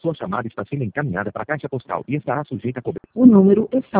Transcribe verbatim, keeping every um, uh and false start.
Sua chamada está sendo encaminhada para a caixa postal e estará sujeita a cobrança. O número está